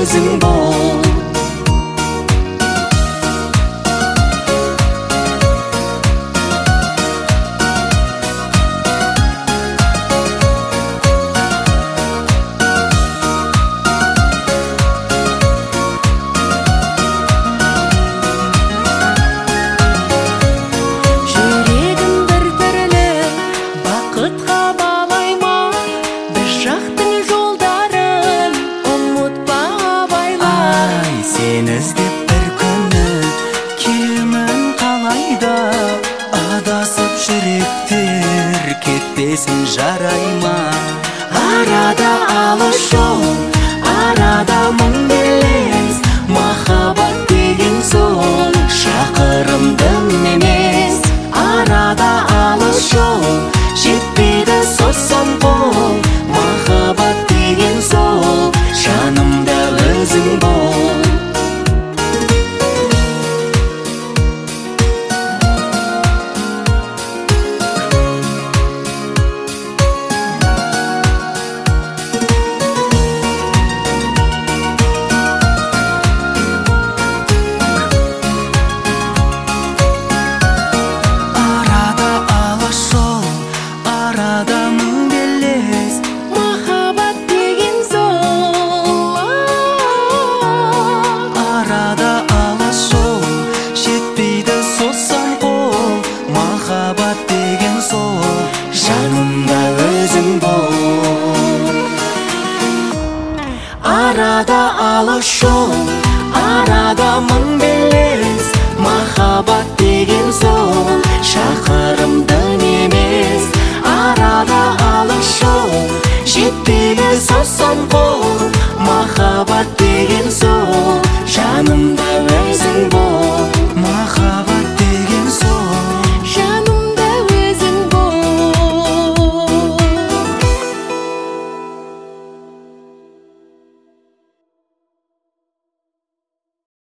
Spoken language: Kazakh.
өзің бол. Жүректер кетпесін жарайма. Арада алыс жол, арада мың белес, махаббат деген сол шақырымдың емес. Арада алыс жол, жетпейді созсам қол, махаббат деген сол жанымда өзің бол. Жанымда өзің бол. Арада алыс жол, арада мың белес, махаббат деген сол шақырымдың емес. Арада алыс жол, жетпейді созсам қол, махаббат деген сол жанымда